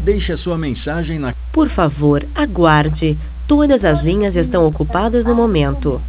Deixe a sua mensagem na... Por favor, aguarde. Todas as linhas estão ocupadas no momento.